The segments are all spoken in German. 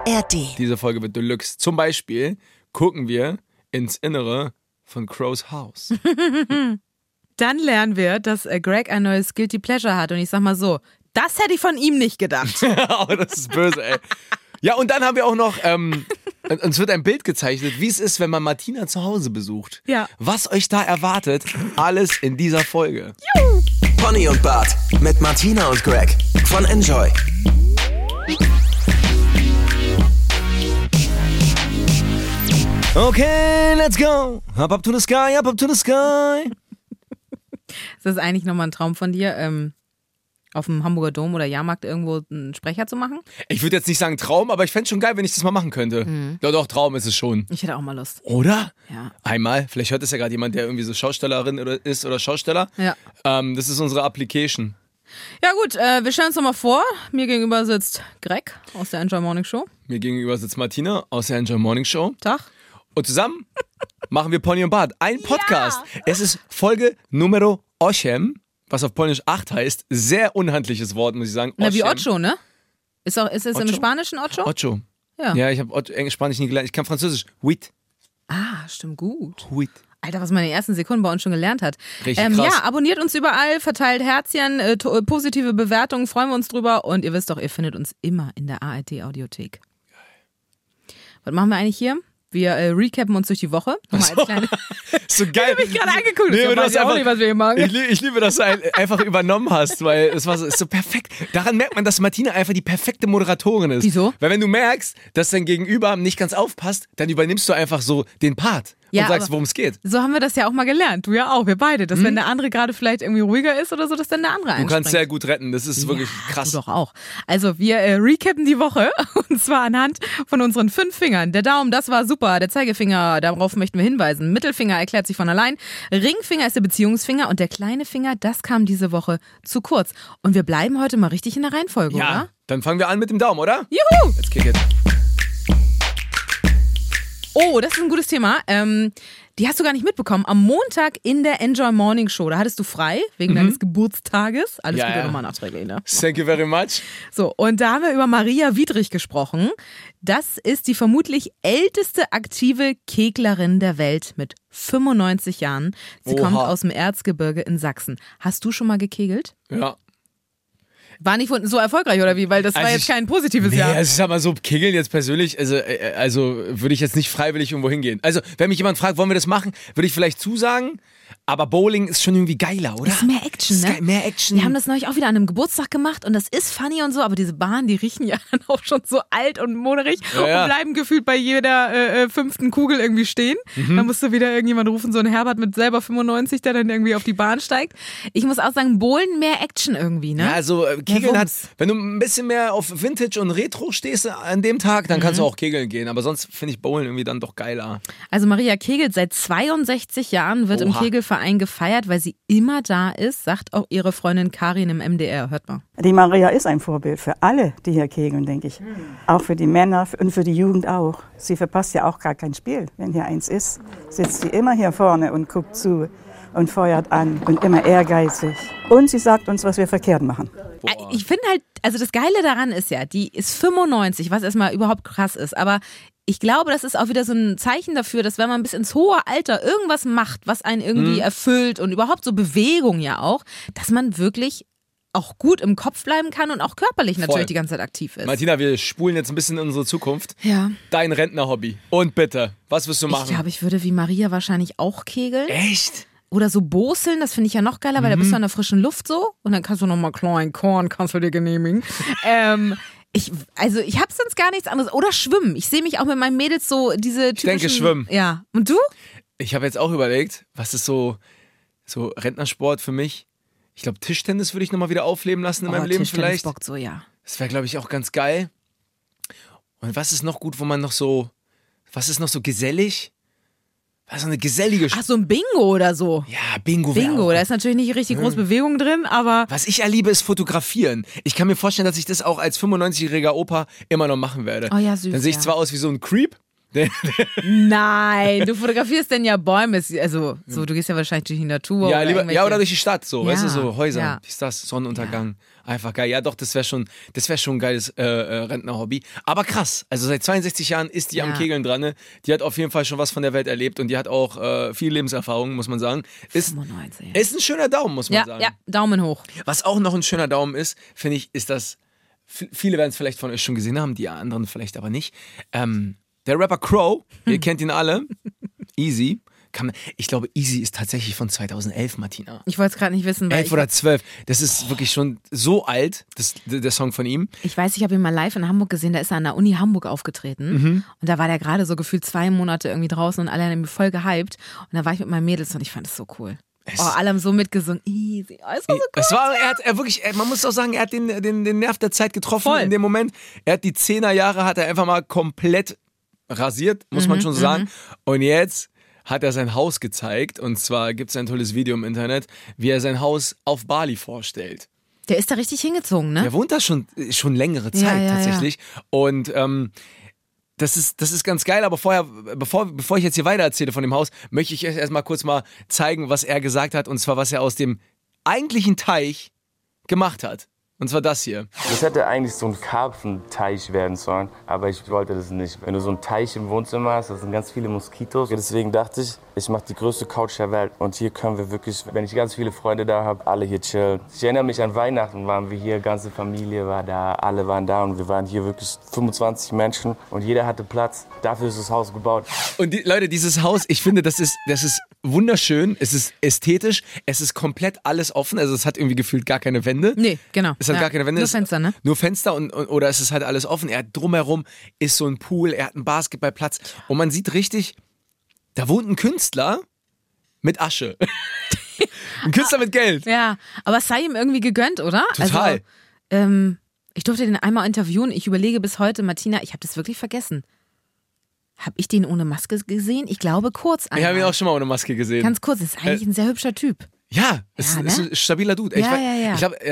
ARD. Diese Folge wird Deluxe. Zum Beispiel gucken wir ins Innere von Crows Haus. Dann lernen wir, dass Greg ein neues Guilty Pleasure hat. Und ich sag mal so, das hätte ich von ihm nicht gedacht. Oh, das ist böse, ey. Ja, und dann haben wir auch noch, uns wird ein Bild gezeichnet, wie es ist, wenn man Martina zu Hause besucht. Ja. Was euch da erwartet, alles in dieser Folge. Pony und Bart mit Martina und Greg von Enjoy. Okay, let's go. Up to the sky, up to the sky. Ist das eigentlich nochmal ein Traum von dir, auf dem Hamburger Dom oder Jahrmarkt irgendwo einen Sprecher zu machen? Ich würde jetzt nicht sagen Traum, aber ich fände es schon geil, wenn ich das mal machen könnte. Ja doch, Traum ist es schon. Ich hätte auch mal Lust. Oder? Ja. Einmal, vielleicht hört es ja gerade jemand, der irgendwie so Schaustellerin ist oder Schausteller. Ja. Das ist unsere Application. Ja gut, wir stellen uns nochmal vor. Mir gegenüber sitzt Greg aus der Enjoy Morning Show. Mir gegenüber sitzt Martina aus der Enjoy Morning Show. Tag. Und zusammen machen wir Pony und Bart. Ein Podcast. Ja. Es ist Folge Numero 8, was auf Polnisch 8 heißt. Sehr unhandliches Wort, muss ich sagen. Na, wie Ocho, ne? Ist es im Spanischen Ocho? Ocho. Ja. Ja, ich habe Spanisch nie gelernt. Ich kann Französisch. Huit. Ah, stimmt gut. Huit. Alter, was man in den ersten Sekunden bei uns schon gelernt hat. Richtig krass. Ja, abonniert uns überall, verteilt Herzchen, positive Bewertungen, freuen wir uns drüber. Und ihr wisst doch, ihr findet uns immer in der ARD-Audiothek. Was machen wir eigentlich hier? Wir recappen uns durch die Woche. Nochmal als kleine. So geil. Ich hab mich gerade angeguckt. Nee, ich weiß auch nicht, was wir hier machen. Ich liebe, dass du einfach übernommen hast, weil es war so, ist so perfekt. Daran merkt man, dass Martina einfach die perfekte Moderatorin ist. Wieso? Weil wenn du merkst, dass dein Gegenüber nicht ganz aufpasst, dann übernimmst du einfach so den Part und sagst, worum es geht. So haben wir das ja auch mal gelernt. Du ja auch, wir beide. Dass wenn der andere gerade vielleicht irgendwie ruhiger ist oder so, dass dann der andere einspringt. Du kannst sehr gut retten, das ist wirklich krass. Du doch auch. Also wir recappen die Woche und zwar anhand von unseren 5 Fingern. Der Daumen, das war super. Der Zeigefinger, darauf möchten wir hinweisen. Mittelfinger erklärt sich von allein. Ringfinger ist der Beziehungsfinger und der kleine Finger, das kam diese Woche zu kurz. Und wir bleiben heute mal richtig in der Reihenfolge, oder? Dann fangen wir an mit dem Daumen, oder? Juhu! Let's kick it. Oh, das ist ein gutes Thema. Die hast du gar nicht mitbekommen. Am Montag in der Enjoy Morning Show, da hattest du frei, wegen deines Geburtstages. Alles Gute nochmal nachträglich, ne? Thank you very much. So, und da haben wir über Maria Wiedrich gesprochen. Das ist die vermutlich älteste aktive Keglerin der Welt mit 95 Jahren. Sie kommt aus dem Erzgebirge in Sachsen. Hast du schon mal gekegelt? Ja. War nicht so erfolgreich, oder wie? Weil das war jetzt kein positives Jahr. Also ich sag mal so, kegeln jetzt persönlich, also würde ich jetzt nicht freiwillig irgendwo hingehen. Also, wenn mich jemand fragt, wollen wir das machen, würde ich vielleicht zusagen, aber Bowling ist schon irgendwie geiler, oder? Ist mehr Action, ne? Mehr Action. Wir haben das neulich auch wieder an einem Geburtstag gemacht und das ist funny und so, aber diese Bahnen, die riechen ja dann auch schon so alt und moderig und bleiben gefühlt bei jeder 5. Kugel irgendwie stehen. Dann musst du wieder irgendjemand rufen, so ein Herbert mit selber 95, der dann irgendwie auf die Bahn steigt. Ich muss auch sagen, Bowlen mehr Action irgendwie, ne? Ja, also Kegeln hat, wenn du ein bisschen mehr auf Vintage und Retro stehst an dem Tag, dann kannst du auch kegeln gehen, aber sonst finde ich Bowlen irgendwie dann doch geiler. Also Maria kegelt seit 62 Jahren, wird im Kegelverein gefeiert, weil sie immer da ist, sagt auch ihre Freundin Karin im MDR. Hört mal. Die Maria ist ein Vorbild für alle, die hier kegeln, denke ich. Auch für die Männer und für die Jugend auch. Sie verpasst ja auch gar kein Spiel. Wenn hier eins ist, sitzt sie immer hier vorne und guckt zu und feuert an und immer ehrgeizig. Und sie sagt uns, was wir verkehrt machen. Boah. Ich finde halt, also das Geile daran ist ja, die ist 95, was erstmal überhaupt krass ist, aber ich glaube, das ist auch wieder so ein Zeichen dafür, dass wenn man bis ins hohe Alter irgendwas macht, was einen irgendwie erfüllt und überhaupt so Bewegung ja auch, dass man wirklich auch gut im Kopf bleiben kann und auch körperlich natürlich die ganze Zeit aktiv ist. Martina, wir spulen jetzt ein bisschen in unsere Zukunft. Ja. Dein Rentner-Hobby. Und bitte, was wirst du machen? Ich glaube, ich würde wie Maria wahrscheinlich auch kegeln. Echt? Oder so boseln, das finde ich ja noch geiler, weil da bist du an der frischen Luft so und dann kannst du nochmal kleinen Korn, kannst du dir genehmigen. Ich habe sonst gar nichts anderes. Oder schwimmen. Ich sehe mich auch mit meinen Mädels so diese typischen... Ich denke schwimmen. Ja. Und du? Ich habe jetzt auch überlegt, was ist so Rentnersport für mich? Ich glaube, Tischtennis würde ich nochmal wieder aufleben lassen in meinem Leben vielleicht. Bockt so, ja. Das wäre, glaube ich, auch ganz geil. Und was ist noch gut, was ist noch so gesellig? Was ist eine gesellige Ach, so ein Bingo oder so. Ja, Bingo. Bingo, da ist natürlich nicht richtig groß Bewegung drin, aber... Was ich erliebe, ist Fotografieren. Ich kann mir vorstellen, dass ich das auch als 95-jähriger Opa immer noch machen werde. Oh ja, süß. Dann sehe ich zwar aus wie so ein Creep, Nein, du fotografierst denn ja Bäume. Also, so, du gehst ja wahrscheinlich durch die Natur. Ja, oder oder durch die Stadt, so, Ja, weißt du, so Häuser, ja. wie ist das, Sonnenuntergang, einfach geil. Ja, doch, das wäre schon ein geiles Rentnerhobby. Aber krass, also seit 62 Jahren ist die am Kegeln dran, ne? Die hat auf jeden Fall schon was von der Welt erlebt und die hat auch viel Lebenserfahrung, muss man sagen. Ist 95. ein schöner Daumen, muss man sagen. Ja, Daumen hoch. Was auch noch ein schöner Daumen ist, finde ich, ist das, viele werden es vielleicht von euch schon gesehen haben, die anderen vielleicht aber nicht. Der Rapper Crow, ihr kennt ihn alle, Easy. Ich glaube, Easy ist tatsächlich von 2011, Martina. Ich wollte es gerade nicht wissen, weil 11 oder 12. Das ist wirklich schon so alt, der Song von ihm. ich weiß, ich habe ihn mal live in Hamburg gesehen, da ist er an der Uni Hamburg aufgetreten und da war der gerade so gefühlt 2 Monate irgendwie draußen und alle haben ihn voll gehypt und da war ich mit meinen Mädels und ich fand es so cool. Alle haben so mitgesungen, Easy, es war so cool. Man muss auch sagen, er hat den Nerv der Zeit getroffen Voll. in dem Moment. Er hat die 10er Jahre, hat er einfach mal komplett rasiert, muss man schon so sagen. Und jetzt hat er sein Haus gezeigt und zwar gibt es ein tolles Video im Internet, wie er sein Haus auf Bali vorstellt. Der ist da richtig hingezogen, ne? Der wohnt da schon längere Zeit Ja. tatsächlich und das ist ganz geil, aber vorher, bevor ich jetzt hier weiter erzähle von dem Haus, möchte ich erstmal kurz mal zeigen, was er gesagt hat und zwar, was er aus dem eigentlichen Teich gemacht hat. Und zwar das hier. Das hätte eigentlich so ein Karpfenteich werden sollen, aber ich wollte das nicht. Wenn du so einen Teich im Wohnzimmer hast, da sind ganz viele Moskitos. Deswegen dachte ich, ich mache die größte Couch der Welt. Und hier können wir wirklich, wenn ich ganz viele Freunde da habe, alle hier chillen. Ich erinnere mich an Weihnachten, waren wir hier, ganze Familie war da, alle waren da und wir waren hier wirklich 25 Menschen und jeder hatte Platz. Dafür ist das Haus gebaut. Und Leute, dieses Haus, ich finde, das ist wunderschön, es ist ästhetisch, es ist komplett alles offen, also es hat irgendwie gefühlt gar keine Wände. Nee, genau. Es hat gar keine Wände. Nur Fenster, ne? Nur Fenster oder es ist halt alles offen. Er hat drumherum ist so ein Pool, er hat einen Basketballplatz und man sieht richtig, da wohnt ein Künstler mit Asche. Ein Künstler mit Geld. Ja, aber es sei ihm irgendwie gegönnt, oder? Total. Also, ich durfte den einmal interviewen. Ich überlege bis heute, Martina, ich habe das wirklich vergessen. Habe ich den ohne Maske gesehen? Ich glaube kurz einmal. Ich habe ihn auch schon mal ohne Maske gesehen. Ganz kurz, das ist eigentlich ein sehr hübscher Typ. Ja, ist ne? ein stabiler Dude. Ja. Ich glaube,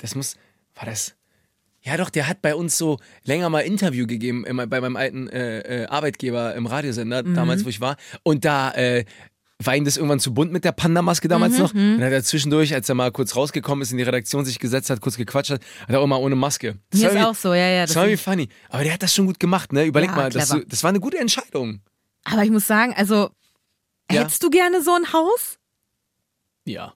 war das... Ja doch, der hat bei uns so länger mal Interview gegeben bei meinem alten Arbeitgeber im Radiosender, damals wo ich war. Und da war ihm das irgendwann zu bunt mit der Panda-Maske damals noch. Und dann hat er zwischendurch, als er mal kurz rausgekommen ist, in die Redaktion sich gesetzt hat, kurz gequatscht hat er auch immer ohne Maske. Das Mir war ist irgendwie- auch so, ja. Das war irgendwie funny. Aber der hat das schon gut gemacht, ne? Überleg Ja, mal, clever. das war eine gute Entscheidung. Aber ich muss sagen, also, Ja. hättest du gerne so ein Haus? Ja.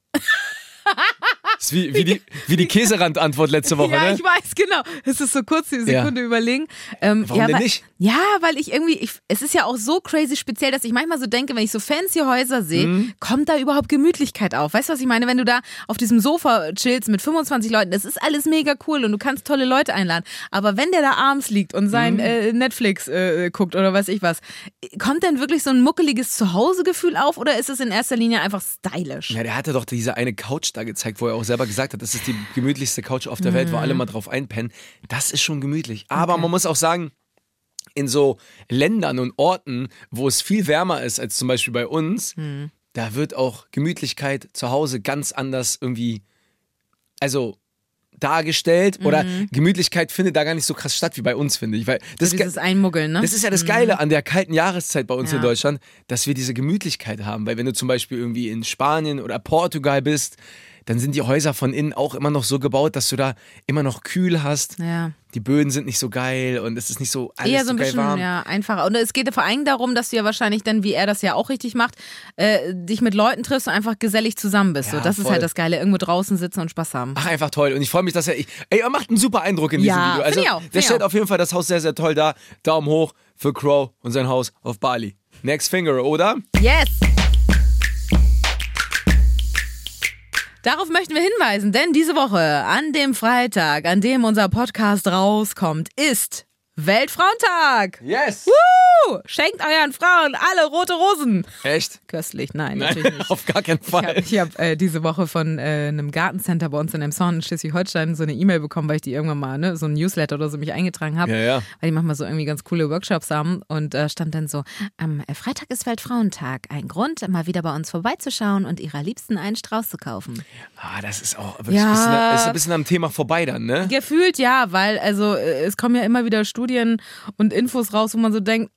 Das ist wie die Käserand-Antwort letzte Woche, Ja, ne? ich weiß, genau. Es ist so kurz die Sekunde überlegen. Warum denn weil, nicht? Ja, weil ich irgendwie, es ist ja auch so crazy speziell, dass ich manchmal so denke, wenn ich so fancy Häuser sehe, kommt da überhaupt Gemütlichkeit auf? Weißt du, was ich meine? Wenn du da auf diesem Sofa chillst mit 25 Leuten, das ist alles mega cool und du kannst tolle Leute einladen. Aber wenn der da abends liegt und sein Netflix guckt oder weiß ich was, kommt denn wirklich so ein muckeliges Zuhausegefühl auf oder ist es in erster Linie einfach stylisch? Ja, der hatte doch diese eine Couch da gezeigt, wo er auch selber gesagt hat, das ist die gemütlichste Couch auf der Welt, wo alle mal drauf einpennen. Das ist schon gemütlich. Aber man muss auch sagen, in so Ländern und Orten, wo es viel wärmer ist als zum Beispiel bei uns, da wird auch Gemütlichkeit zu Hause ganz anders irgendwie, also dargestellt oder Gemütlichkeit findet da gar nicht so krass statt wie bei uns, finde ich. Weil das, So dieses Einmuggeln, ne? das ist ja das Geile an der kalten Jahreszeit bei uns Ja. in Deutschland, dass wir diese Gemütlichkeit haben. Weil wenn du zum Beispiel irgendwie in Spanien oder Portugal bist, dann sind die Häuser von innen auch immer noch so gebaut, dass du da immer noch kühl hast. Ja. Die Böden sind nicht so geil und es ist nicht so alles Eher so ein geil bisschen warm. ja, einfacher. Und es geht vor allem darum, dass du ja wahrscheinlich dann, wie er das ja auch richtig macht, dich mit Leuten triffst und einfach gesellig zusammen bist. Ja, So, das ist voll. halt das Geile. Irgendwo draußen sitzen und Spaß haben. Ach, einfach toll. Und ich freue mich, dass er macht einen super Eindruck in diesem Ja, Video. Also, find ich auch, der find ich stellt auch. auf jeden Fall das Haus sehr, sehr toll dar. Daumen hoch für Crow und sein Haus auf Bali. Next Finger, oder? Yes! Darauf möchten wir hinweisen, denn diese Woche, an dem Freitag, an dem unser Podcast rauskommt, ist Weltfrauentag. Yes! Woo! Schenkt euren Frauen alle rote Rosen. Echt? Köstlich, nein, Nein, natürlich nicht. auf gar keinen Fall. Ich hab diese Woche von einem Gartencenter bei uns in Emshorn in Schleswig-Holstein so eine E-Mail bekommen, weil ich die irgendwann mal, so ein Newsletter oder so mich eingetragen habe. Ja. Weil die manchmal so irgendwie ganz coole Workshops haben. Und stand dann so, am Freitag ist Weltfrauentag. Ein Grund, mal wieder bei uns vorbeizuschauen und ihrer Liebsten einen Strauß zu kaufen. Ah, das ist auch wirklich Ja. ist ein bisschen am Thema vorbei dann, ne? Gefühlt ja, weil also es kommen ja immer wieder Studien und Infos raus, wo man so denkt,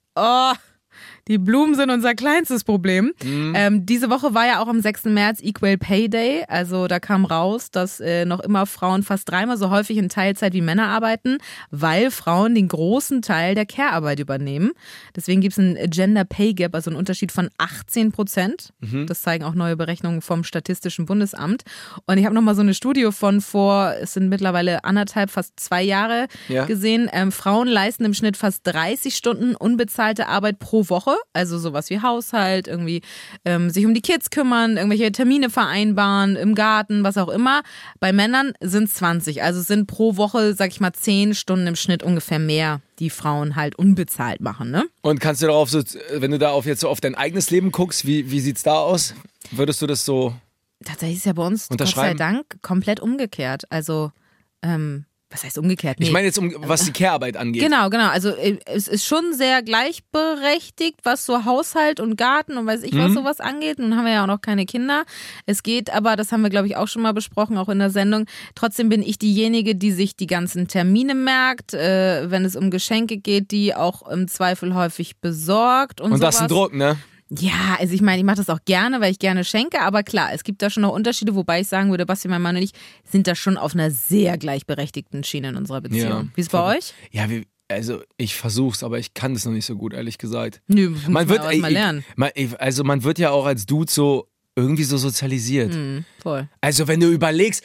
oh, die Blumen sind unser kleinstes Problem. Diese Woche war ja auch am 6. März Equal Pay Day. Also da kam raus, dass noch immer Frauen fast 3-mal so häufig in Teilzeit wie Männer arbeiten, weil Frauen den großen Teil der Care-Arbeit übernehmen. Deswegen gibt es einen Gender Pay Gap, also einen Unterschied von 18%. Das zeigen auch neue Berechnungen vom Statistischen Bundesamt. Und ich habe nochmal so eine Studie von es sind mittlerweile 1,5, fast 2 Jahre gesehen. Frauen leisten im Schnitt fast 30 Stunden unbezahlte Arbeit pro Woche. Also sowas wie Haushalt, irgendwie sich um die Kids kümmern, irgendwelche Termine vereinbaren, im Garten, was auch immer. Bei Männern sind es 20. Also es sind pro Woche, sag ich mal, 10 Stunden im Schnitt ungefähr mehr, die Frauen halt unbezahlt machen, ne? Und kannst du darauf so, wenn du da jetzt so auf dein eigenes Leben guckst, wie sieht's da aus? Würdest du das so Tatsächlich ist ja bei uns, Gott sei Dank, komplett umgekehrt. Also, was heißt umgekehrt? Nee. Ich meine jetzt, was die Care-Arbeit angeht. Genau. Also es ist schon sehr gleichberechtigt, was so Haushalt und Garten und weiß ich was sowas angeht. Nun haben wir ja auch noch keine Kinder. Es geht aber, das haben wir glaube ich auch schon mal besprochen, auch in der Sendung, trotzdem bin ich diejenige, die sich die ganzen Termine merkt, wenn es um Geschenke geht, die auch im Zweifel häufig besorgt und sowas. Und das ist ein Druck, ne? Ja, also ich meine, ich mache das auch gerne, weil ich gerne schenke, aber klar, es gibt da schon noch Unterschiede, wobei ich sagen würde, Basti, mein Mann und ich sind da schon auf einer sehr gleichberechtigten Schiene in unserer Beziehung. Ja, wie ist es bei euch? Ja, also ich versuch's, aber ich kann das noch nicht so gut, ehrlich gesagt. Nö, man wird mal lernen. Man wird ja auch als Dude so irgendwie so sozialisiert. Voll. Also wenn du überlegst,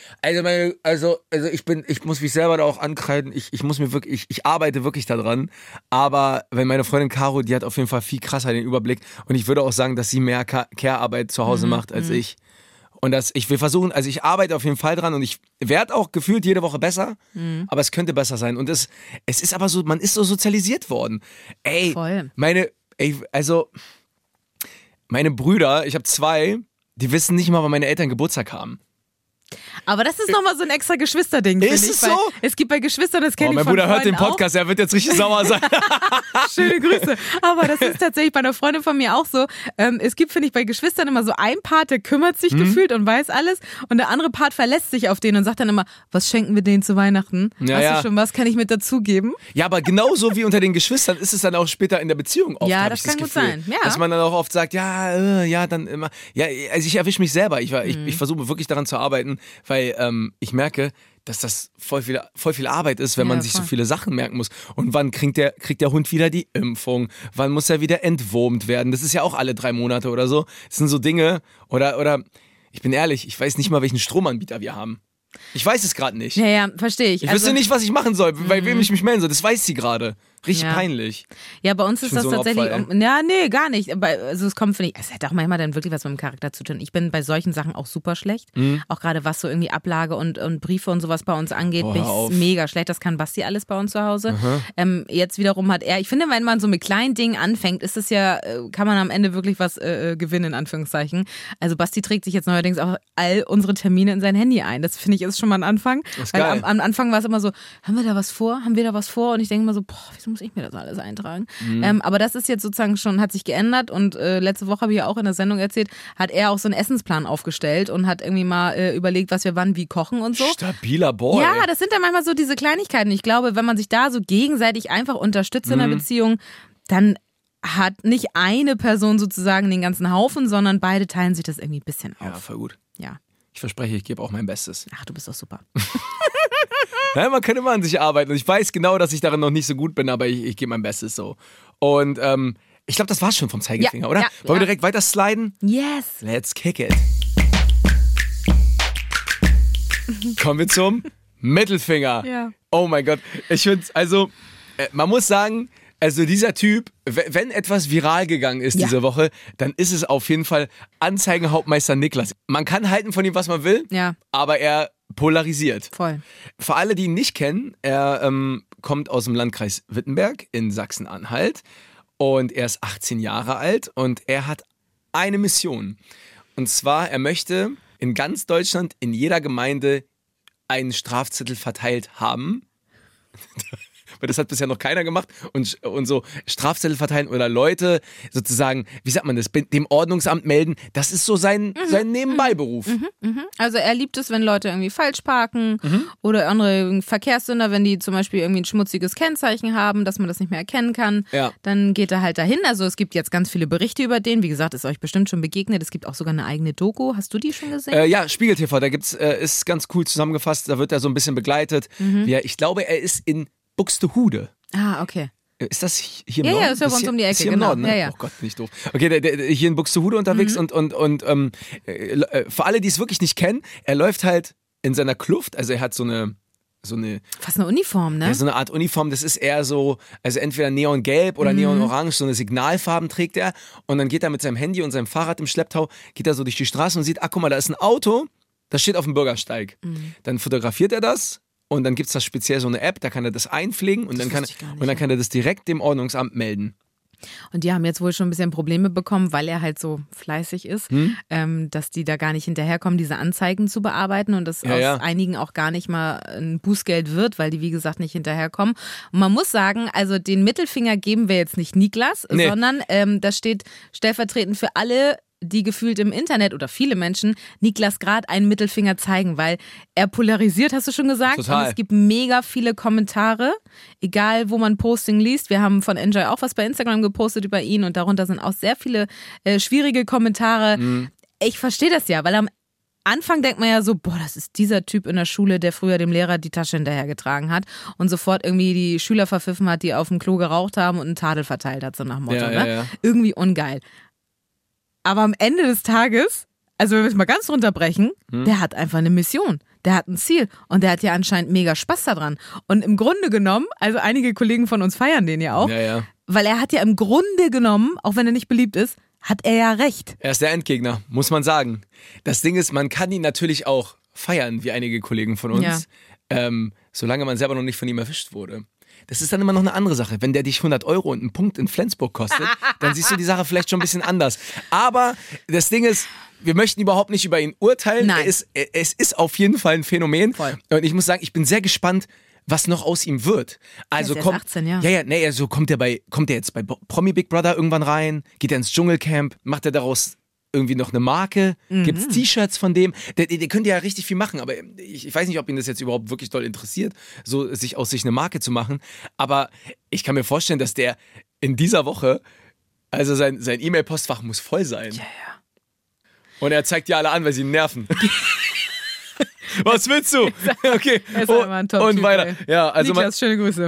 ich muss mich selber da auch ankreiden, ich arbeite wirklich daran, aber wenn meine Freundin Caro, die hat auf jeden Fall viel krasser den Überblick und ich würde auch sagen, dass sie mehr Care-Arbeit zu Hause macht als ich. Und wir versuchen, also ich arbeite auf jeden Fall dran und ich werde auch gefühlt jede Woche besser, aber es könnte besser sein. Und es ist aber so, man ist so sozialisiert worden. Voll. Meine Brüder, ich habe 2, die wissen nicht mal, wann meine Eltern Geburtstag haben. Aber das ist nochmal so ein extra Geschwisterding, finde ich. Ist es so? Es gibt bei Geschwistern, das kenne ich von Mein Bruder Freunden hört den Podcast, er wird jetzt richtig sauer sein. Schöne Grüße. Aber das ist tatsächlich bei einer Freundin von mir auch so. Es gibt, finde ich, bei Geschwistern immer so ein Part, der kümmert sich gefühlt und weiß alles und der andere Part verlässt sich auf den und sagt dann immer, was schenken wir denen zu Weihnachten? Ja, du schon, was kann ich mit dazugeben? Ja, aber genauso wie unter den Geschwistern ist es dann auch später in der Beziehung oft, ja, das kann gut sein. Ja. Dass man dann auch oft sagt, dann immer. Ja, also ich erwische mich selber. Ich versuche wirklich daran zu arbeiten, weil ich merke, dass das voll viel Arbeit ist, wenn man sich so viele Sachen merken muss. Und wann kriegt der Hund wieder die Impfung? Wann muss er wieder entwurmt werden? Das ist ja auch alle 3 Monate oder so. Das sind so Dinge. Oder ich bin ehrlich, ich weiß nicht mal, welchen Stromanbieter wir haben. Ich weiß es gerade nicht. Ja, verstehe ich. Ich wüsste nicht, was ich machen soll, bei wem ich mich melden soll. Das weiß sie gerade. Richtig peinlich. Ja, bei uns ist das so tatsächlich. Opfer, nee, gar nicht. Also es kommt, finde ich, es hat auch manchmal dann wirklich was mit dem Charakter zu tun. Ich bin bei solchen Sachen auch super schlecht. Auch gerade was so irgendwie Ablage und Briefe und sowas bei uns angeht, bin ich mega schlecht. Das kann Basti alles bei uns zu Hause. Jetzt wiederum hat er, ich finde, wenn man so mit kleinen Dingen anfängt, ist es ja, kann man am Ende wirklich was gewinnen, in Anführungszeichen. Also Basti trägt sich jetzt neuerdings auch all unsere Termine in sein Handy ein. Das finde ich ist schon mal ein Anfang. Ist weil geil. am Anfang war es immer so, haben wir da was vor? Und ich denke immer so, wieso muss ich mir das alles eintragen? Aber das ist jetzt sozusagen schon, hat sich geändert und letzte Woche habe ich ja auch in der Sendung erzählt, hat er auch so einen Essensplan aufgestellt und hat irgendwie mal überlegt, was wir wann wie kochen und so. Stabiler Boy. Ja, das sind dann manchmal so diese Kleinigkeiten. Ich glaube, wenn man sich da so gegenseitig einfach unterstützt in der Beziehung, dann hat nicht eine Person sozusagen den ganzen Haufen, sondern beide teilen sich das irgendwie ein bisschen auf. Ja, voll gut. Ja. Ich verspreche, ich gebe auch mein Bestes. Ach, du bist doch super. Ja, man kann immer an sich arbeiten und ich weiß genau, dass ich darin noch nicht so gut bin, aber ich gebe mein Bestes so. Und ich glaube, das war's schon vom Zeigefinger, oder? Wollen wir direkt weiter sliden? Yes. Let's kick it. Kommen wir zum Mittelfinger. Ja. Oh mein Gott. Ich finde, also, man muss sagen, also dieser Typ, wenn etwas viral gegangen ist diese Woche, dann ist es auf jeden Fall Anzeigenhauptmeister Niklas. Man kann halten von ihm, was man will, aber er polarisiert. Voll. Für alle, die ihn nicht kennen, er kommt aus dem Landkreis Wittenberg in Sachsen-Anhalt und er ist 18 Jahre alt und er hat eine Mission. Und zwar, er möchte in ganz Deutschland, in jeder Gemeinde einen Strafzettel verteilt haben. weil das hat bisher noch keiner gemacht und so Strafzettel verteilen oder Leute sozusagen, wie sagt man das, dem Ordnungsamt melden, das ist so sein Nebenbeiberuf. Also er liebt es, wenn Leute irgendwie falsch parken oder andere Verkehrssünder, wenn die zum Beispiel irgendwie ein schmutziges Kennzeichen haben, dass man das nicht mehr erkennen kann, dann geht er halt dahin. Also es gibt jetzt ganz viele Berichte über den, wie gesagt, ist euch bestimmt schon begegnet, es gibt auch sogar eine eigene Doku, hast du die schon gesehen? Ja, Spiegel TV, da gibt's, ist ganz cool zusammengefasst, da wird er so ein bisschen begleitet. Ich glaube, er ist in Buxtehude. Ah, okay. Ist das hier im Norden? Ja, ist ja bei uns um die Ecke, hier im genau. Norden, ne? Ja. Oh Gott, bin ich doof. Okay, der hier in Buxtehude unterwegs und für alle, die es wirklich nicht kennen, er läuft halt in seiner Kluft, also er hat so eine fast eine Uniform, ne? Ja, so eine Art Uniform, das ist eher so, also entweder neongelb oder neonorange, so eine Signalfarben trägt er und dann geht er mit seinem Handy und seinem Fahrrad im Schlepptau, geht er so durch die Straße und sieht, guck mal, da ist ein Auto, das steht auf dem Bürgersteig. Dann fotografiert er das und dann gibt es da speziell so eine App, da kann er das einpflegen und dann kann er das direkt dem Ordnungsamt melden. Und die haben jetzt wohl schon ein bisschen Probleme bekommen, weil er halt so fleißig ist, dass die da gar nicht hinterherkommen, diese Anzeigen zu bearbeiten und das aus einigen auch gar nicht mal ein Bußgeld wird, weil die, wie gesagt, nicht hinterherkommen. Und man muss sagen, also den Mittelfinger geben wir jetzt nicht Niklas, sondern das steht stellvertretend für alle, die gefühlt im Internet oder viele Menschen Niklas gerade einen Mittelfinger zeigen, weil er polarisiert, hast du schon gesagt. Total. Und es gibt mega viele Kommentare, egal wo man Posting liest. Wir haben von Enjoy auch was bei Instagram gepostet über ihn und darunter sind auch sehr viele schwierige Kommentare. Ich verstehe das ja, weil am Anfang denkt man ja so, boah, das ist dieser Typ in der Schule, der früher dem Lehrer die Tasche hinterhergetragen hat und sofort irgendwie die Schüler verpfiffen hat, die auf dem Klo geraucht haben und einen Tadel verteilt hat, so nach dem Motto. Ne? Irgendwie ungeil. Aber am Ende des Tages, also wenn wir es mal ganz runterbrechen, der hat einfach eine Mission. Der hat ein Ziel und der hat ja anscheinend mega Spaß daran. Und im Grunde genommen, also einige Kollegen von uns feiern den ja auch, weil er hat ja im Grunde genommen, auch wenn er nicht beliebt ist, hat er ja recht. Er ist der Endgegner, muss man sagen. Das Ding ist, man kann ihn natürlich auch feiern, wie einige Kollegen von uns, solange man selber noch nicht von ihm erwischt wurde. Das ist dann immer noch eine andere Sache. Wenn der dich 100 Euro und einen Punkt in Flensburg kostet, dann siehst du die Sache vielleicht schon ein bisschen anders. Aber das Ding ist, wir möchten überhaupt nicht über ihn urteilen. Nein. Es ist auf jeden Fall ein Phänomen. Voll. Und ich muss sagen, ich bin sehr gespannt, was noch aus ihm wird. Also er ist 18, ja. Also kommt er jetzt bei Promi Big Brother irgendwann rein? Geht er ins Dschungelcamp? Macht er daraus irgendwie noch eine Marke? Gibt's T-Shirts von dem? Der könnte ja richtig viel machen, aber ich weiß nicht, ob ihn das jetzt überhaupt wirklich doll interessiert, so sich aus sich eine Marke zu machen. Aber ich kann mir vorstellen, dass der in dieser Woche, also sein E-Mail-Postfach muss voll sein. Ja. Und er zeigt die alle an, weil sie ihn nerven. Was willst du? Okay. Er ist einfach ein Top-Typ, und weiter. ey. Ja, also Niklas, schöne Grüße.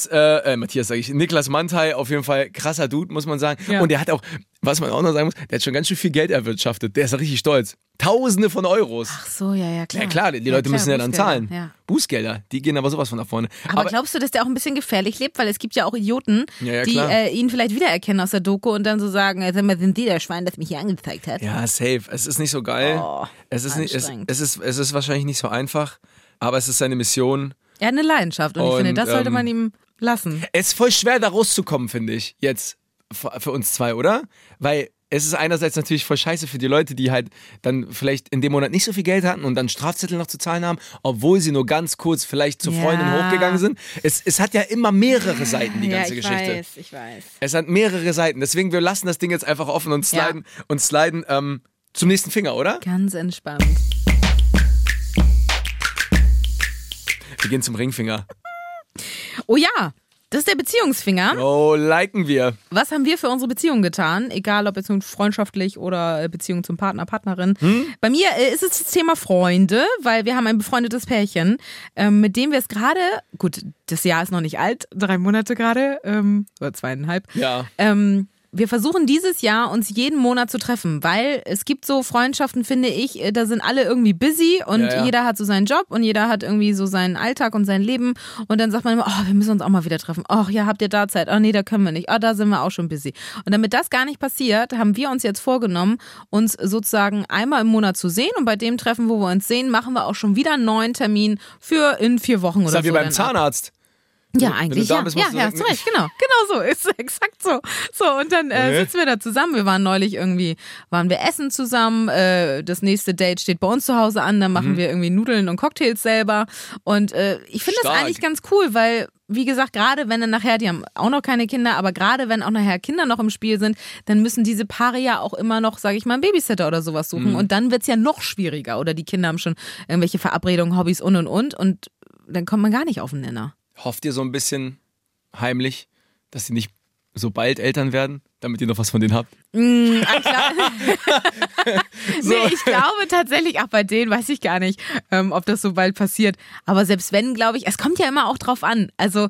Niklas Manthey, auf jeden Fall krasser Dude, muss man sagen. Ja. Und der hat auch, was man auch noch sagen muss, der hat schon ganz schön viel Geld erwirtschaftet. Der ist richtig stolz. Tausende von Euros. Ach so, ja, klar. Ja klar, die Leute müssen ja dann Bußgelder, zahlen. ja. Bußgelder, die gehen aber sowas von nach vorne. Aber glaubst du, dass der auch ein bisschen gefährlich lebt? Weil es gibt ja auch Idioten, Ja, die klar. ihn vielleicht wiedererkennen aus der Doku und dann so sagen, sind die der Schwein, das mich hier angezeigt hat? Ja, safe. Es ist nicht so geil. Es ist anstrengend. es ist wahrscheinlich nicht so einfach, aber es ist seine Mission. Er hat eine Leidenschaft und ich finde, das sollte man ihm lassen. Es ist voll schwer, da rauszukommen, finde ich, jetzt für uns zwei, oder? Weil es ist einerseits natürlich voll scheiße für die Leute, die halt dann vielleicht in dem Monat nicht so viel Geld hatten und dann Strafzettel noch zu zahlen haben, obwohl sie nur ganz kurz vielleicht zur Freundin hochgegangen sind. Es hat ja immer mehrere Seiten, die ganze Geschichte. Ich weiß. Es hat mehrere Seiten, deswegen wir lassen das Ding jetzt einfach offen und sliden zum nächsten Finger, oder? Ganz entspannt. Wir gehen zum Ringfinger. Oh ja, das ist der Beziehungsfinger. Oh, liken wir. Was haben wir für unsere Beziehung getan? Egal, ob jetzt nun freundschaftlich oder Beziehung zum Partner, Partnerin. Bei mir ist es das Thema Freunde, weil wir haben ein befreundetes Pärchen, mit dem wir es gerade, gut, das Jahr ist noch nicht alt, 3 Monate gerade, oder 2,5. Ja. Wir versuchen dieses Jahr uns jeden Monat zu treffen, weil es gibt so Freundschaften, finde ich, da sind alle irgendwie busy und jeder hat so seinen Job und jeder hat irgendwie so seinen Alltag und sein Leben und dann sagt man immer, wir müssen uns auch mal wieder treffen. Ja, habt ihr da Zeit? Nee, da können wir nicht. Da sind wir auch schon busy. Und damit das gar nicht passiert, haben wir uns jetzt vorgenommen, uns sozusagen einmal im Monat zu sehen und bei dem Treffen, wo wir uns sehen, machen wir auch schon wieder einen neuen Termin für in 4 Wochen oder so. Das ist ja wie beim Zahnarzt. Ja, eigentlich, da bist, ja, zu Recht, genau so, ist exakt so. So, und dann sitzen wir da zusammen, wir waren neulich waren wir essen zusammen, das nächste Date steht bei uns zu Hause an, dann machen wir irgendwie Nudeln und Cocktails selber und ich finde das eigentlich ganz cool, weil wie gesagt, gerade wenn dann nachher, die haben auch noch keine Kinder, aber gerade wenn auch nachher Kinder noch im Spiel sind, dann müssen diese Paare ja auch immer noch, sage ich mal, einen Babysitter oder sowas suchen. Und dann wird's ja noch schwieriger. Oder die Kinder haben schon irgendwelche Verabredungen, Hobbys und. Und dann kommt man gar nicht auf den Nenner. Hofft ihr so ein bisschen heimlich, dass sie nicht so bald Eltern werden, damit ihr noch was von denen habt? Nee, ich glaube tatsächlich, auch bei denen weiß ich gar nicht, ob das so bald passiert. Aber selbst wenn, glaube ich, es kommt ja immer auch drauf an. Also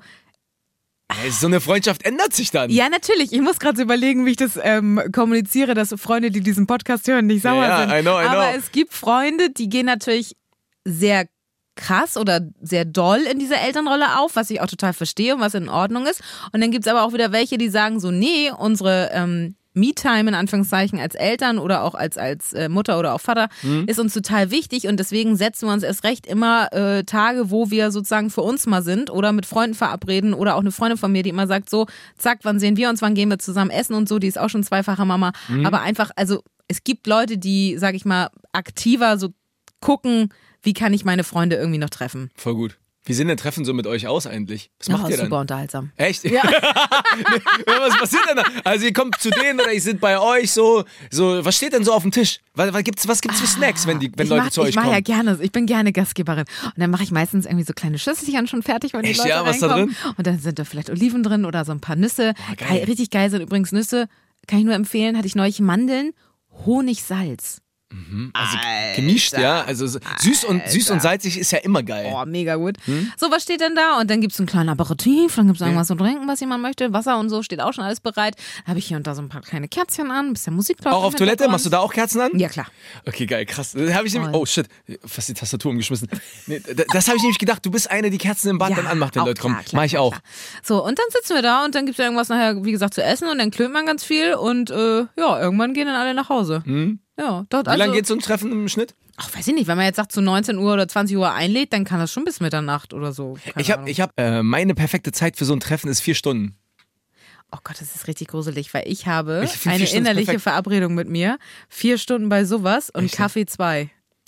So eine Freundschaft ändert sich dann. ja, natürlich. Ich muss gerade so überlegen, wie ich das kommuniziere, dass Freunde, die diesen Podcast hören, nicht sauer Ja, sind. I know. Aber es gibt Freunde, die gehen natürlich sehr krass oder sehr doll in dieser Elternrolle auf, was ich auch total verstehe und was in Ordnung ist. Und dann gibt es aber auch wieder welche, die sagen so, nee, unsere Me-Time in Anführungszeichen als Eltern oder auch als Mutter oder auch Vater ist uns total wichtig und deswegen setzen wir uns erst recht immer Tage, wo wir sozusagen für uns mal sind oder mit Freunden verabreden oder auch eine Freundin von mir, die immer sagt so, zack, wann sehen wir uns, wann gehen wir zusammen essen und so, die ist auch schon zweifache Mama, aber einfach, also es gibt Leute, die, sag ich mal, aktiver so gucken, wie kann ich meine Freunde irgendwie noch treffen. Voll gut. Wie sehen denn Treffen so mit euch aus eigentlich? Was macht ihr dann? Super unterhaltsam. Echt? Ja. Was passiert denn da? Also ihr kommt zu denen oder ihr sind bei euch so, was steht denn so auf dem Tisch? Was gibt's für Snacks, wenn Leute zu euch kommen? Ich bin gerne Gastgeberin. Und dann mache ich meistens irgendwie so kleine Schüsselchen schon fertig, wenn die Echt, Leute ja? Was da reinkommen. drin? Und dann sind da vielleicht Oliven drin oder so ein paar Nüsse. geil. Richtig geil sind übrigens Nüsse. Kann ich nur empfehlen, hatte ich neulich Mandeln, Honig, Salz. Also gemischt, ja. Also süß und salzig ist ja immer geil. Oh, mega gut. So, was steht denn da? Und dann gibt es einen kleinen Aperitif, dann gibt es irgendwas zu trinken, was jemand möchte. Wasser und so steht auch schon alles bereit. Da habe ich hier und da so ein paar kleine Kerzchen an, ein bisschen Musik läuft. Auch auf Toilette? Machst du da auch Kerzen an? Ja, klar. Okay, geil, krass. Das habe ich nämlich, oh shit, fast die Tastatur umgeschmissen. Nee, das habe ich nämlich gedacht, du bist eine, die Kerzen im Bad dann anmacht, wenn auch Leute kommen. klar, Mach ich auch. Klar. So, und dann sitzen wir da und dann gibt es irgendwas nachher, wie gesagt, zu essen und dann klönt man ganz viel und ja, irgendwann gehen dann alle nach Hause. Ja, dort, Wie lange geht so ein Treffen im Schnitt? Ach, weiß ich nicht, wenn man jetzt sagt, zu 19 Uhr oder 20 Uhr einlädt, dann kann das schon bis Mitternacht oder so. Keine Ich hab meine perfekte Zeit für so ein Treffen ist 4 Stunden. Oh Gott, das ist richtig gruselig, weil ich habe Ich find 4 eine Stunden innerliche perfekt. Verabredung mit mir. 4 Stunden bei sowas und Echt? Kaffee 2.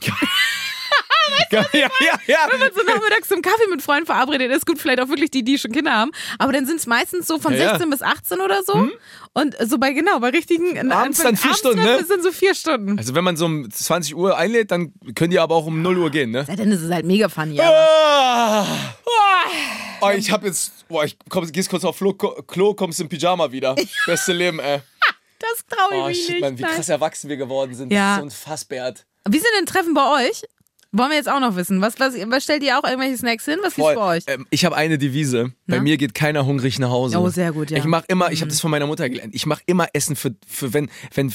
Ja. Wenn man so nachmittags zum Kaffee mit Freunden verabredet ist, gut, vielleicht auch wirklich die schon Kinder haben, aber dann sind es meistens so von Ja, ja. 16 bis 18 oder so und so bei richtigen Abends dann 4 Stunden, ne? Das sind so 4 Stunden. Also wenn man so um 20 Uhr einlädt, dann könnt ihr aber auch um 0 Uhr gehen, ne? Ja, dann ist es halt mega funny. Aber. Oh, ich hab jetzt, gehst kurz auf Klo, kommst im Pyjama wieder. Beste Leben, ey. Das traue ich Oh mich shit, nicht. Mann, wie Nein. krass erwachsen wir geworden sind. Ja. Das ist so unfassbar. Wie sind denn Treffen bei euch? Wollen wir jetzt auch noch wissen. Was stellt ihr auch irgendwelche Snacks hin? Was gibt's bei euch? Ich habe eine Devise. Bei mir geht keiner hungrig nach Hause. Oh, sehr gut, ja. Ich mache immer, ich habe das von meiner Mutter gelernt. Ich mache immer Essen für wenn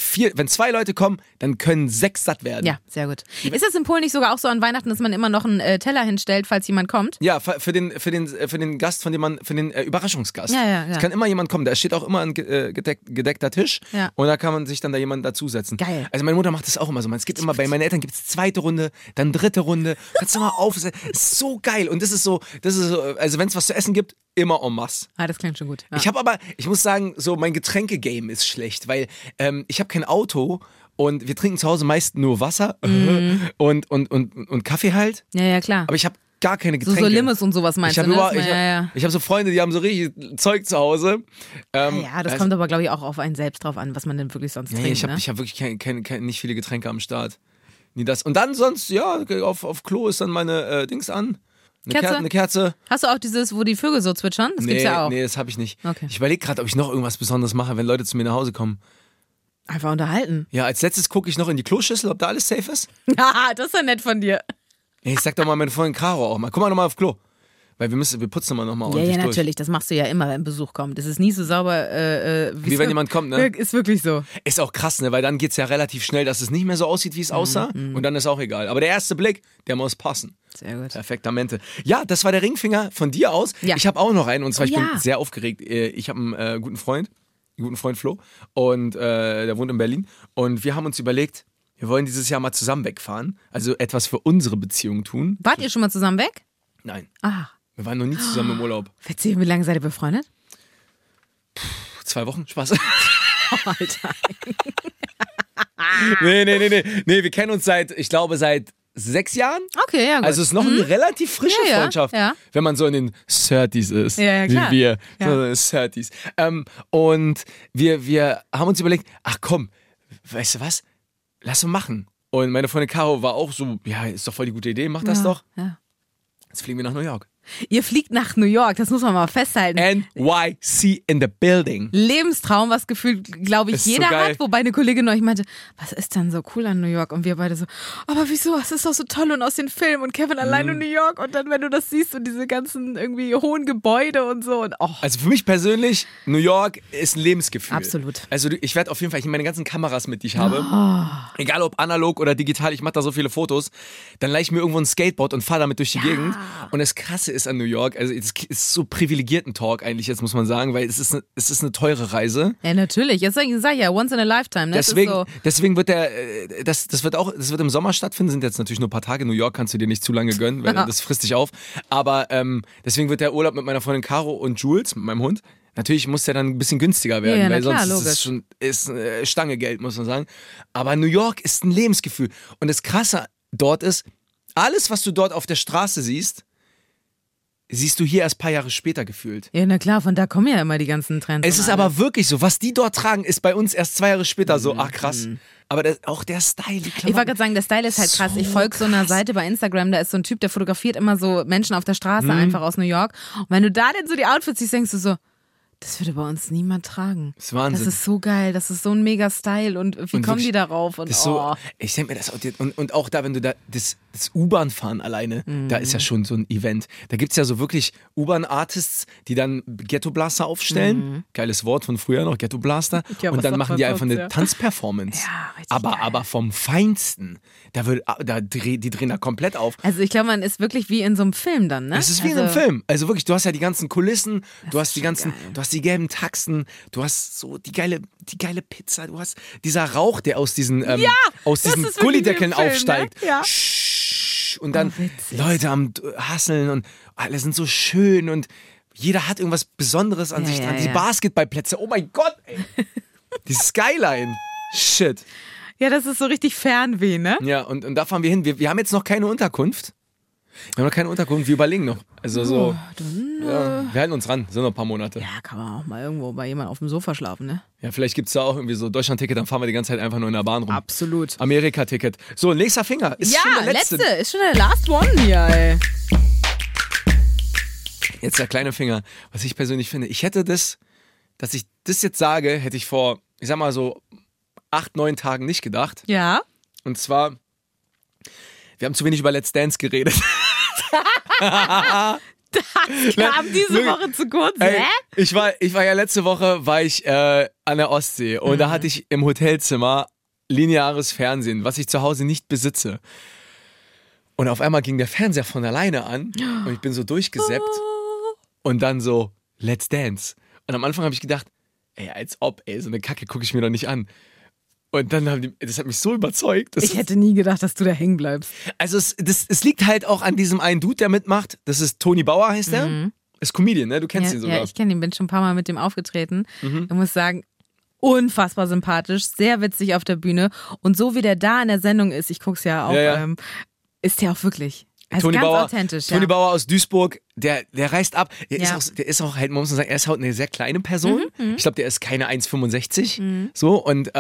2 Leute kommen, dann können 6 satt werden. Ja, sehr gut. Ist das in Polen nicht sogar auch so an Weihnachten, dass man immer noch einen Teller hinstellt, falls jemand kommt? Ja, für den Gast, für den Überraschungsgast. Ja. Es kann immer jemand kommen. Da steht auch immer ein gedeckter Tisch. Ja. Und da kann man sich dann da jemanden dazusetzen. Geil. Also meine Mutter macht das auch immer so. Es gibt immer, bei meinen Eltern gibt es 2. Runde, dann 3. Runde. Kannst du mal aufsetzen. Ist so geil. Und das ist so, also wenn es was zu essen gibt, immer en masse. Ah, das klingt schon gut. Ja. Ich muss sagen, so mein Getränkegame ist schlecht, weil ich habe kein Auto und wir trinken zu Hause meist nur Wasser und Kaffee halt. Ja, klar. Aber ich habe gar keine Getränke. So Limos und sowas meinst Ich du, habe ne? ich hab so Freunde, die haben so richtig Zeug zu Hause. Ja, das kommt aber, glaube ich, auch auf einen selbst drauf an, was man denn wirklich sonst trinkt. Ich habe wirklich nicht viele Getränke am Start. Nie das. Und dann sonst, ja, auf Klo ist dann meine Dings an. Eine Kerze. Hast du auch dieses, wo die Vögel so zwitschern? Das gibt's ja auch. Nee, das habe ich nicht. Okay. Ich überlege gerade, ob ich noch irgendwas Besonderes mache, wenn Leute zu mir nach Hause kommen. Einfach unterhalten. Ja, als letztes gucke ich noch in die Kloschüssel, ob da alles safe ist. Haha, das ist ja nett von dir. Hey, ich sag doch mal meine Freundin Caro auch mal. Guck mal nochmal auf Klo. Weil wir putzen immer nochmal ordentlich Ja, durch. natürlich. Das machst du ja immer, wenn Besuch kommt. Das ist nie so sauber, Wie wenn jemand kommt, ne? Ist wirklich so. Ist auch krass, ne? Weil dann geht's ja relativ schnell, dass es nicht mehr so aussieht, wie es aussah. Und dann ist auch egal. Aber der erste Blick, der muss passen. Sehr gut. Perfektamente. Ja, das war der Ringfinger von dir aus. Ja. Ich habe auch noch einen. Und zwar, ich bin Ja. sehr aufgeregt. Ich habe einen guten Freund Flo. Und der wohnt in Berlin. Und wir haben uns überlegt, wir wollen dieses Jahr mal zusammen wegfahren. Also etwas für unsere Beziehung tun. Wart ihr schon mal zusammen weg? Nein. Ah, Wir waren noch nie zusammen im Urlaub. witzig. Wie lange seid ihr befreundet? 2 Wochen, Spaß. Alter. Nee, wir kennen uns seit 6 Jahren. Okay, ja gut. Also es ist noch eine relativ frische Ja, Freundschaft, ja. wenn man so in den 30s ist, Ja, klar. wie wir, Ja. so in den 30s. Und wir haben uns überlegt, ach komm, weißt du was, lass uns machen. Und meine Freundin Caro war auch so, ja, ist doch voll die gute Idee, mach das doch. Ja. Jetzt fliegen wir nach New York. Ihr fliegt nach New York, das muss man mal festhalten. NYC in the building. Lebstraum, was gefühlt, glaube ich, Ist so jeder geil. hat. Wobei eine Kollegin neulich meinte, was ist denn so cool an New York? Und wir beide so, aber wieso? Es ist doch so toll und aus den Filmen und Kevin allein in New York. Und dann, wenn du das siehst und diese ganzen irgendwie hohen Gebäude und so. Und Also für mich persönlich, New York ist ein Lebensgefühl. Absolut. Also ich werde auf jeden Fall, ich nehme meine ganzen Kameras mit, die ich habe. Egal ob analog oder digital, ich mache da so viele Fotos. Dann leih ich mir irgendwo ein Skateboard und fahre damit durch die Gegend. Und das Krasse ist an New York, also es ist so privilegierten Talk eigentlich jetzt, muss man sagen, weil es ist eine teure Reise. Ja, natürlich. Jetzt sag ich ja, once in a lifetime. Ne? Deswegen wird das wird im Sommer stattfinden, sind jetzt natürlich nur ein paar Tage. New York kannst du dir nicht zu lange gönnen, weil das frisst dich auf. Aber deswegen wird der Urlaub mit meiner Freundin Caro und Jules, mit meinem Hund, natürlich muss der dann ein bisschen günstiger werden, Ja, na weil klar, sonst ist es Stange Geld, muss man sagen. Aber New York ist ein Lebensgefühl. Und das Krasse dort ist, alles, was du dort auf der Straße siehst du hier erst ein paar Jahre später gefühlt. Ja, na klar, von da kommen ja immer die ganzen Trends. Es ist aber wirklich so, was die dort tragen, ist bei uns erst 2 Jahre später so, ach krass. Aber auch der Style, die Ich wollte gerade sagen, der Style ist halt krass. Ich folge so einer Seite bei Instagram, da ist so ein Typ, der fotografiert immer so Menschen auf der Straße einfach aus New York. Und wenn du da denn so die Outfits siehst, denkst du so, das würde bei uns niemand tragen. Das ist Wahnsinn. Das ist so geil, das ist so ein mega Style und wie Und kommen wirklich, die darauf? Und das ist so, ich denke mir das auch, und auch da, wenn du da das U-Bahn fahren alleine, da ist ja schon so ein Event. Da gibt es ja so wirklich U-Bahn-Artists, die dann Ghetto Blaster aufstellen. Geiles Wort von früher noch, Ghetto Blaster. Ja, und was dann sagt machen man die einfach sonst, eine ja. Tanzperformance. Ja, richtig geil. aber vom Feinsten. Die drehen da komplett auf. Also ich glaube, man ist wirklich wie in so einem Film dann, ne? Es ist wie in einem Film. Also wirklich, du hast ja die ganzen Kulissen, du hast die gelben Taxen, du hast so die geile Pizza, du hast dieser Rauch, der aus diesen das ist wirklich Gullideckeln wie im Film, aufsteigt. ne? Ja. Und dann witzig. Leute am Hasseln und alle sind so schön und jeder hat irgendwas Besonderes an sich dran. Die Basketballplätze, oh mein Gott, ey. Die Skyline. Shit. Ja, das ist so richtig Fernweh, ne? Ja, und da fahren wir hin. Wir haben jetzt noch keine Unterkunft. Wir überlegen noch. Also so, ja, wir halten uns ran, sind noch ein paar Monate. Ja, kann man auch mal irgendwo bei jemandem auf dem Sofa schlafen, ne? Ja, vielleicht gibt es da auch irgendwie so Deutschland-Ticket, dann fahren wir die ganze Zeit einfach nur in der Bahn rum. Absolut. Amerika-Ticket. So, nächster Finger. Ist Ja, schon der letzte. ist schon der last one hier, ey. Jetzt der kleine Finger. Was ich persönlich finde, dass ich das jetzt sage, hätte ich vor, ich sag mal so 8, 9 Tagen nicht gedacht. Ja. Und zwar, wir haben zu wenig über Let's Dance geredet. Kam diese Woche zu kurz, Ey, hä? ich war ja letzte Woche an der Ostsee und da hatte ich im Hotelzimmer lineares Fernsehen, was ich zu Hause nicht besitze. Und auf einmal ging der Fernseher von alleine an und ich bin so durchgesäppt und dann so Let's Dance. Und am Anfang habe ich gedacht, als ob, so eine Kacke gucke ich mir doch nicht an. Und dann das hat mich so überzeugt. Ich hätte nie gedacht, dass du da hängen bleibst. Also es liegt halt auch an diesem einen Dude, der mitmacht. Das ist Toni Bauer, heißt der. Ist Comedian, ne? Du kennst ihn sogar. Ja, ich kenne ihn, bin schon ein paar Mal mit dem aufgetreten. Ich muss sagen, unfassbar sympathisch, sehr witzig auf der Bühne. Und so wie der da in der Sendung ist, ich guck's ja auch, ist der auch wirklich. Also Toni ganz Bauer, authentisch. Toni Ja. Bauer aus Duisburg, der reißt ab. Der Ja. ist auch halt, man muss sagen, er ist halt eine sehr kleine Person. Ich glaube, der ist keine 1,65. So, und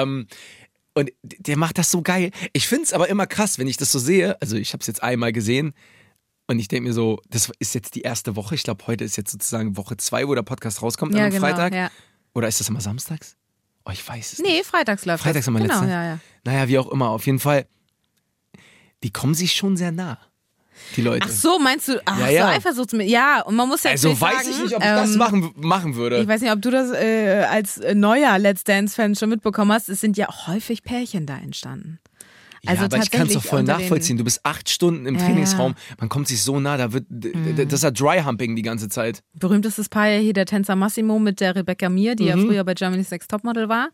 der macht das so geil. Ich finde es aber immer krass, wenn ich das so sehe. Also ich habe es jetzt einmal gesehen und ich denke mir so, das ist jetzt die erste Woche. Ich glaube, heute ist jetzt sozusagen Woche 2, wo der Podcast rauskommt, Ja, am genau, Freitag. ja. Oder ist das immer samstags? Oh, ich weiß es nicht. Nee, freitags läuft Freitags das. immer Genau, letzte. ja. Naja, wie auch immer. Auf jeden Fall, die kommen sich schon sehr nah, die Leute. Ach so, meinst du, Ja. so Eifersucht mit, ja, und man muss ja Also natürlich weiß sagen, ich nicht, ob ich das machen würde. Ich weiß nicht, ob du das als neuer Let's Dance-Fan schon mitbekommen hast. Es sind ja auch häufig Pärchen da entstanden. Also ja, aber ich kann es doch tatsächlich voll unter den- nachvollziehen. Du bist 8 Stunden im Trainingsraum, man kommt sich so nah, das ist ja Dry-Humping die ganze Zeit. Berühmtestes Paar ja hier der Tänzer Massimo mit der Rebecca Mir, die ja früher bei Germany's Next Topmodel war.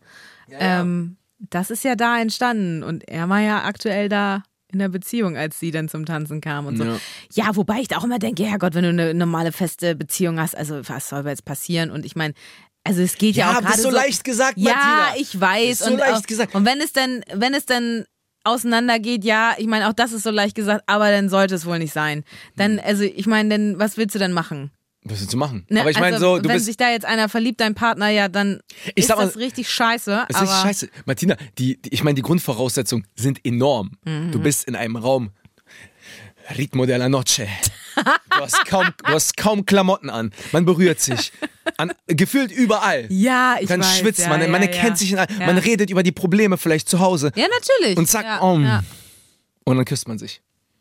Das ist ja da entstanden und er war ja aktuell da in der Beziehung, als sie dann zum Tanzen kam und so. Ja, wobei ich da auch immer denke, ja Gott, wenn du eine normale feste Beziehung hast, also was soll jetzt passieren? Und ich meine, also es geht ja auch Ja, gerade das ist so leicht gesagt, Ja, Martina. ich weiß. Ist so leicht gesagt. Und wenn es dann auseinandergeht, ja, ich meine, auch das ist so leicht gesagt, aber dann sollte es wohl nicht sein. Dann, also ich meine, dann, was willst du denn machen? Was willst du machen? Ne? Aber ich meine also, so, du wenn bist... sich da jetzt einer verliebt, dein Partner, ja, dann ist sag mal, das richtig scheiße. Es ist richtig scheiße. Martina, ich meine, die Grundvoraussetzungen sind enorm. Du bist in einem Raum, Ritmo della Noche. Du hast kaum Klamotten an. Man berührt sich. Gefühlt überall. Ja, ich Man weiß. schwitzt, ja, man ja, kennt sich, man redet über die Probleme vielleicht zu Hause. Ja, natürlich. Und zack, ja, und ja. dann küsst man sich.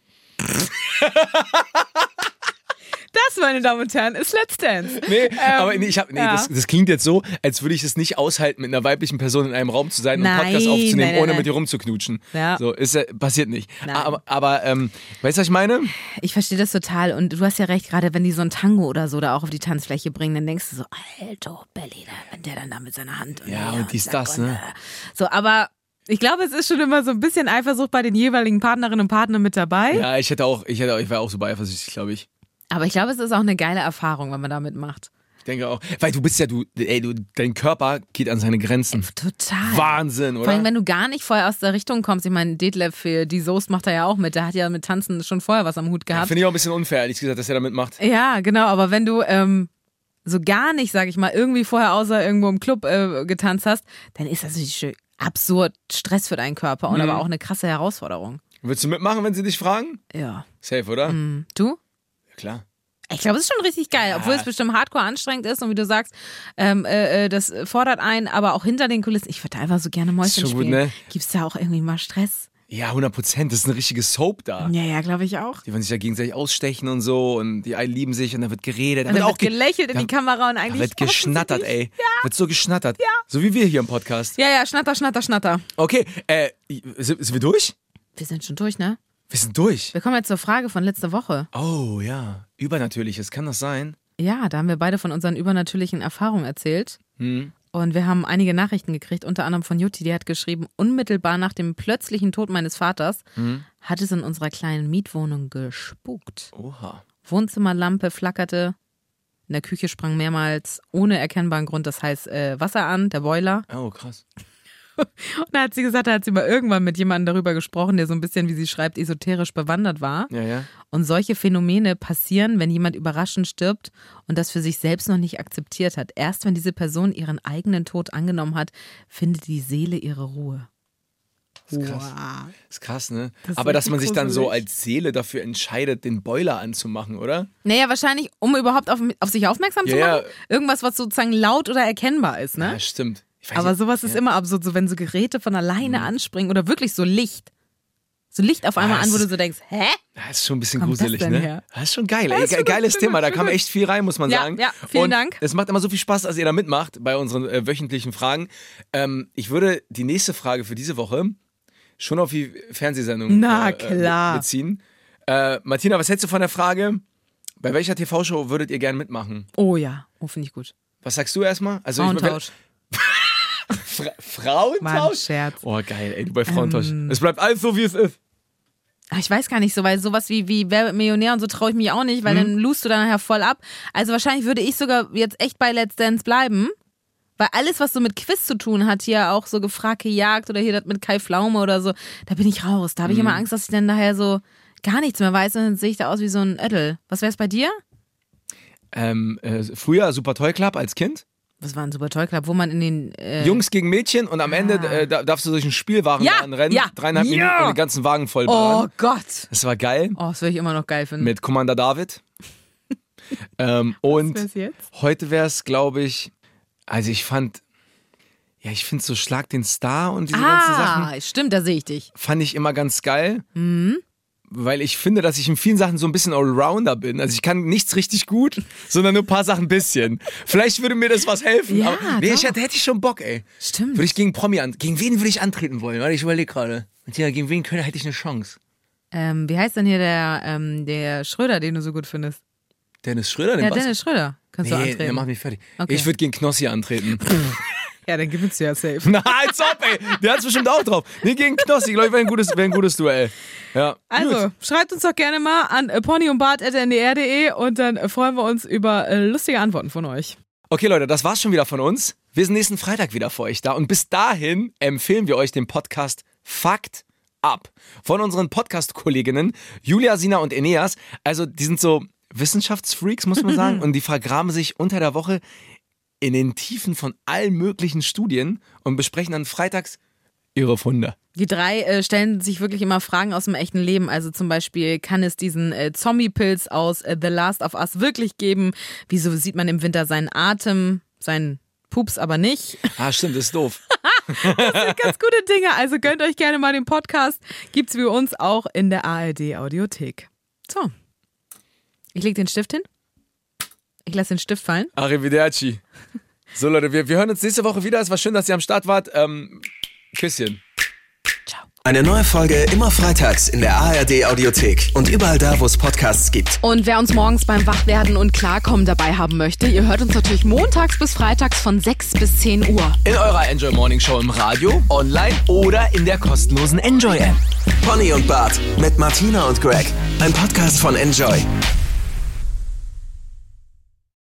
Das, meine Damen und Herren, ist Let's Dance. Nee, aber ja. das klingt jetzt so, als würde ich es nicht aushalten, mit einer weiblichen Person in einem Raum zu sein und einen Podcast aufzunehmen, ohne mit ihr rumzuknutschen. Ja. So, passiert nicht. Nein. Aber weißt du, was ich meine? Ich verstehe das total und du hast ja recht, gerade wenn die so ein Tango oder so da auch auf die Tanzfläche bringen, dann denkst du so, alter Belly, wenn der dann da mit seiner Hand Und dies, das, ne? So, aber ich glaube, es ist schon immer so ein bisschen Eifersucht bei den jeweiligen Partnerinnen und Partnern mit dabei. Ja, ich war auch so eifersüchtig, glaube ich. Aber ich glaube, es ist auch eine geile Erfahrung, wenn man damit macht. Ich denke auch. Weil du bist ja, dein Körper geht an seine Grenzen. Total. Wahnsinn, oder? Vor allem, wenn du gar nicht vorher aus der Richtung kommst. Ich meine, Detlef für die Soest macht er ja auch mit. Der hat ja mit Tanzen schon vorher was am Hut gehabt. Finde ich auch ein bisschen unfair, ehrlich gesagt, dass er da mitmacht. Ja, genau. Aber wenn du so gar nicht, sag ich mal, irgendwie vorher außer irgendwo im Club getanzt hast, dann ist das natürlich absurd Stress für deinen Körper und aber auch eine krasse Herausforderung. Willst du mitmachen, wenn sie dich fragen? Ja. Safe, oder? Du? Ja, klar. Ich glaube, es ist schon richtig geil, obwohl es bestimmt hardcore anstrengend ist und wie du sagst, das fordert einen, aber auch hinter den Kulissen. Ich würde einfach so gerne Mäuschen Ist schon spielen. gut, ne? Gibt's da auch irgendwie mal Stress? Ja, 100%. Das ist eine richtige Soap da. Ja, glaube ich auch. Die wollen sich ja gegenseitig ausstechen und so und die einen lieben sich und dann wird geredet. Und dann wird gelächelt in die Kamera und Da eigentlich... wird geschnattert, ey. Ja. Wird so geschnattert. Ja. So wie wir hier im Podcast. Ja, Schnatter, Schnatter, Schnatter. Okay, sind wir durch? Wir sind schon durch, ne? Wir sind durch. Wir kommen jetzt zur Frage von letzter Woche. Oh ja, Übernatürliches, kann das sein? Ja, da haben wir beide von unseren übernatürlichen Erfahrungen erzählt. Und wir haben einige Nachrichten gekriegt, unter anderem von Jutti, die hat geschrieben, unmittelbar nach dem plötzlichen Tod meines Vaters hat es in unserer kleinen Mietwohnung gespukt. Oha. Wohnzimmerlampe flackerte, in der Küche sprang mehrmals ohne erkennbaren Grund das heiße Wasser an, der Boiler. Oh, krass. Und da hat sie gesagt, da hat sie mal irgendwann mit jemandem darüber gesprochen, der so ein bisschen, wie sie schreibt, esoterisch bewandert war. Ja. Und solche Phänomene passieren, wenn jemand überraschend stirbt und das für sich selbst noch nicht akzeptiert hat. Erst wenn diese Person ihren eigenen Tod angenommen hat, findet die Seele ihre Ruhe. Das ist krass. Wow. Ist krass, ne? Das ist Aber dass richtig man sich dann so gruselig. als Seele dafür entscheidet, den Boiler anzumachen, oder? Naja, wahrscheinlich, um überhaupt auf sich aufmerksam zu Ja, machen. Irgendwas, was sozusagen laut oder erkennbar ist, ne? Ja, stimmt. Ich weiß Aber nicht. sowas ist immer absurd, so wenn so Geräte von alleine anspringen oder wirklich so Licht. So Licht auf einmal Ah, an, wo es du ist- so denkst, hä? Das ist schon ein bisschen Kommt das gruselig, denn ne? her? Das ist schon geil. Ja, Ey, ist schon geiles gut, Thema, da schon kam gut. echt viel rein, muss man Ja, sagen. ja, vielen Und Dank. Es macht immer so viel Spaß, dass ihr da mitmacht bei unseren wöchentlichen Fragen. Ich würde die nächste Frage für diese Woche schon auf die Fernsehsendung Na klar. beziehen. Martina, was hältst du von der Frage, bei welcher TV-Show würdet ihr gern mitmachen? Oh ja, finde ich gut. Was sagst du erstmal? Also Frauentausch. Frauentausch? War ein Scherz. Oh geil, ey, du bei Frauentausch. Es bleibt alles so, wie es ist. Ach, ich weiß gar nicht so, weil sowas wie Wer wird Millionär und so traue ich mich auch nicht, weil dann lust du dann nachher voll ab. Also wahrscheinlich würde ich sogar jetzt echt bei Let's Dance bleiben, weil alles, was so mit Quiz zu tun hat, hier auch so gefragt gejagt oder hier das mit Kai Pflaume oder so, da bin ich raus. Da habe ich immer Angst, dass ich dann nachher so gar nichts mehr weiß und dann sehe ich da aus wie so ein Ödel. Was wäre es bei dir? Früher Super Toy Club als Kind. Was war ein super Toy Club, wo man in den Jungs gegen Mädchen und am Ende darfst du durch einen Spielwarenladen rennen, ja, 3,5 ja. Minuten und den ganzen Wagen voll Oh ballern. Gott. Das war geil. Oh, das würde ich immer noch geil finden. Mit Commander David. Und wär's jetzt? heute wäre es, glaube ich, also ich finde so Schlag den Star und diese ganzen Sachen Stimmt, da sehe ich dich. fand ich immer ganz geil. Weil ich finde, dass ich in vielen Sachen so ein bisschen Allrounder bin. Also ich kann nichts richtig gut, sondern nur ein paar Sachen ein bisschen. Vielleicht würde mir das was helfen. Ja, aber nee, doch. hätte ich schon Bock, ey. Stimmt. Würde ich gegen Promi gegen wen würde ich antreten wollen? Warte, ich überlege gerade. Gegen wen hätte ich eine Chance? Wie heißt denn hier der Schröder, den du so gut findest? Dennis Schröder? Ja, Dennis Schröder. Kannst du Nee, antreten. der macht mich fertig. Okay. Ich würde gegen Knossi antreten. Ja, dann gewinnst du ja safe. Na, als ob, ey. Der hat's bestimmt auch drauf. Nee, gegen Knossi. Ich glaube, wäre ein gutes Duell. Ja. Also, Gut. schreibt uns doch gerne mal an ponyundbart@ndr.de und dann freuen wir uns über lustige Antworten von euch. Okay, Leute, das war's schon wieder von uns. Wir sind nächsten Freitag wieder für euch da. Und bis dahin empfehlen wir euch den Podcast Fakt ab von unseren Podcast-Kolleginnen Julia, Sina und Eneas. Also die sind so Wissenschaftsfreaks, muss man sagen, und die vergraben sich unter der Woche in den Tiefen von allen möglichen Studien und besprechen dann freitags ihre Funde. Die drei stellen sich wirklich immer Fragen aus dem echten Leben. Also zum Beispiel, kann es diesen Zombie-Pilz aus The Last of Us wirklich geben? Wieso sieht man im Winter seinen Atem, seinen Pups aber nicht? Ah, stimmt, ist doof. Das sind ganz gute Dinge. Also gönnt euch gerne mal den Podcast. Gibt's für uns auch in der ARD-Audiothek. So. Ich leg den Stift hin. Ich lasse den Stift fallen. Arrivederci. So Leute, wir hören uns nächste Woche wieder. Es war schön, dass ihr am Start wart. Küsschen. Ciao. Eine neue Folge immer freitags in der ARD-Audiothek und überall da, wo es Podcasts gibt. Und wer uns morgens beim Wachwerden und Klarkommen dabei haben möchte, ihr hört uns natürlich montags bis freitags von 6 bis 10 Uhr. In eurer Enjoy Morning Show im Radio, online oder in der kostenlosen Enjoy App. Pony und Bart mit Martina und Greg. Ein Podcast von Enjoy.